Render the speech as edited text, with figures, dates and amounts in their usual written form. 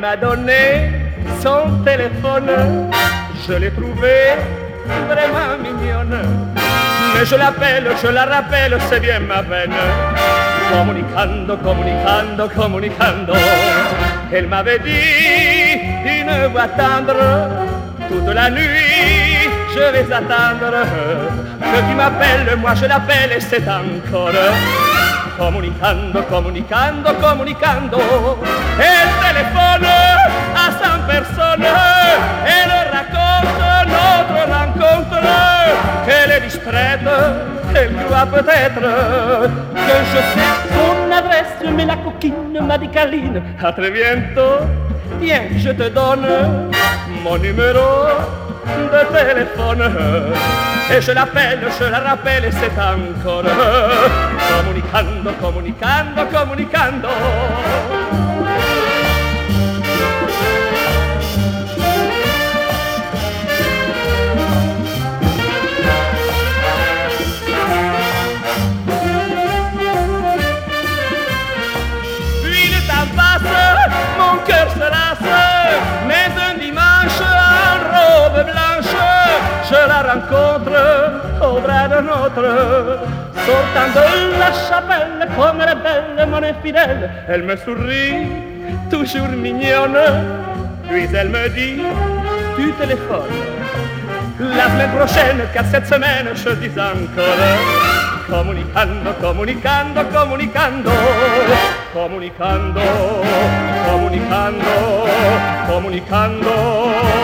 m'a donné son téléphone. Je l'ai trouvée vraiment mignonne. Mais je l'appelle, je la rappelle, c'est bien ma veine. Comunicando, comunicando, comunicando. Elle m'avait dit une voix tendre. Toute la nuit, je vais attendre que tu m'appelles, moi je l'appelle et c'est encore. Comunicando, comunicando, comunicando. Elle téléphone à 100 personnes. Elle raconte notre rencontre. Qu'elle est distraite, qu'elle croit peut-être que je sais son adresse. Mais la coquine m'a dit câline. À très bientôt, tiens, je te donne mon numéro de téléphone. Et je l'appelle, je la rappelle et c'est encore. Comunicando, comunicando, comunicando. Puis le temps passe, mon cœur se lasse. Mais un dimanche en robe blanche, je la rencontre au bras d'un autre. Sortant de la chapelle, comme elle est belle, mon infidèle, elle me sourit, toujours mignonne. Puis elle me dit, tu téléphones la semaine prochaine, car cette semaine je dis encore. Comunicando, comunicando, comunicando. Comunicando, comunicando, comunicando.